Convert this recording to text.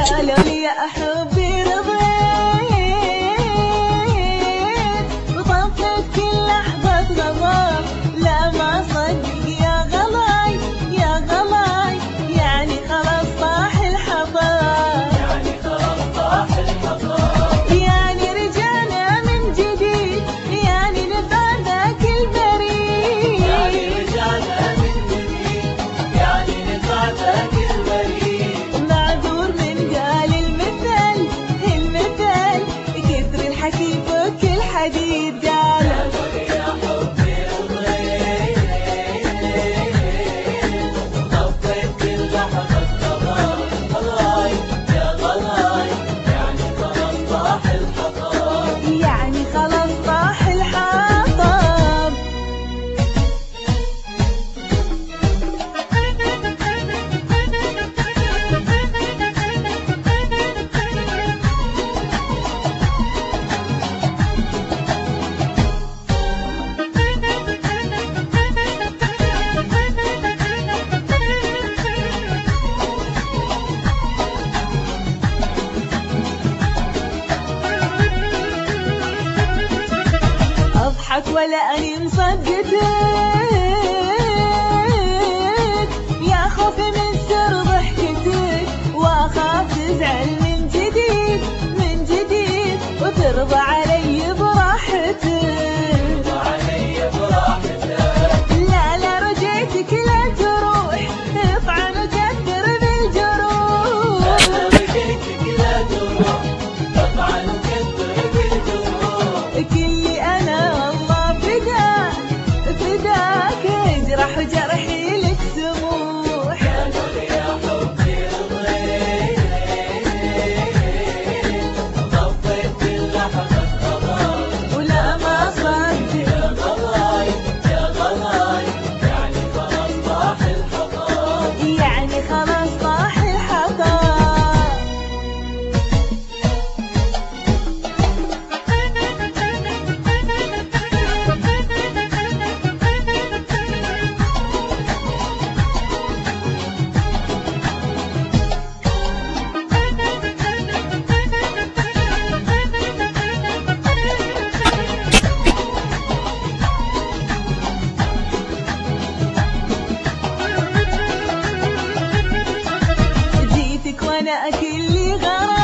قالوا لي يا حبي رضيت وطفت كل لحظة غضب. لا ما صدق يا غلاي يا غلاي، يعني خلاص طاح الحطب، يعني خلاص طاح الحطب، يعني رجعنا من جديد، يعني نبقى ذاك البريد، يعني رجعنا من جديد، يعني نبقى ذاك البريد. معذور من قال المثل كثر الحكي فك الحديد. قالوا يا حبي رضيت وطفيت كل لحظة غضب. غلاي يا غلاي، يعني خلاص طاح الحطب، يعني خلاص طاح الحطب. أضحك ولا أني مصدقتك، يا خوفي من سر ضحكتك، وأخاف تزعل من جديد وترضى علي براحتك، وعلي براحتك. لا رجيتك لا تروح، اطعن وكثر بالجروح، رجيتك لا تروح، طبعا وكثر بالجروح. كلي أنا الله فداك اجرح وجرحي لك سموح. قالوا لي يا حبي رضيت وطفيت كل لحظة غضب. ولا ما صدق يا غلاي يا غلاي، يعني خلاص طاح الحطب، يعني خلاص طاح الحطب. جيتك وانا كلي غرام،